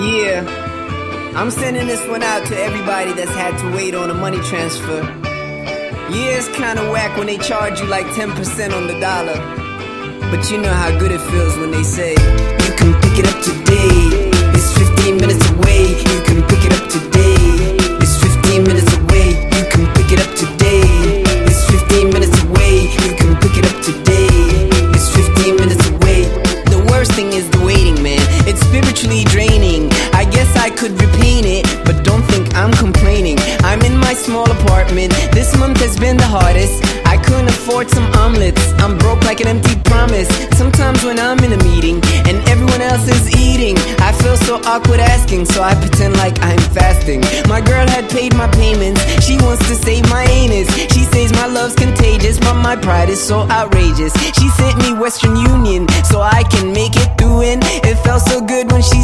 Yeah, I'm sending this one out to everybody that's had to wait on a money transfer. Yeah, it's kinda whack when they charge you like 10% on the dollar, but you know how good it feels when they say, you can pick it up today, it's 15 minutes away. You can pick it up today, it's 15 minutes away. You can pick it up today, it's 15 minutes away. You can pick it up today, it's 15 minutes away. The worst thing is the waiting, man. It's spiritually draining. I guess I could repaint it, but don't think I'm complaining. I'm in my small apartment. This month has been the hardest. I couldn't afford some omelets. I'm broke like an empty promise. Sometimes when I'm in a meeting and everyone else is eating, I feel so awkward asking, so I pretend like I'm fasting. My girl had paid my payments. She wants to save my anus. She says my love's contagious, but my pride is so outrageous. She sent me Western Union so I can make it through, and it felt so good when she